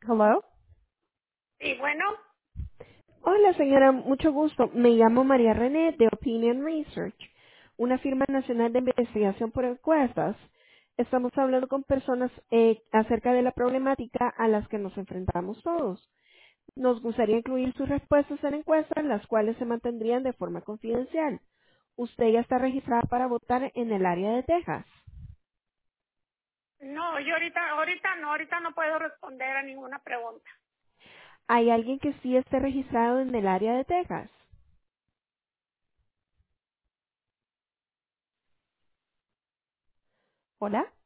Hello. Sí, bueno, Hola, señora, mucho gusto. Me llamo María René de Opinion Research, una firma nacional de investigación por encuestas. Estamos hablando con personas acerca de la problemática a las que nos enfrentamos todos. Nos gustaría incluir sus respuestas en encuestas, las cuales se mantendrían de forma confidencial. Usted ya está registrada para votar en el área de Texas. no, yo ahorita no puedo responder a ninguna pregunta. ¿Hay alguien que sí esté registrado en el área de Texas? Hola.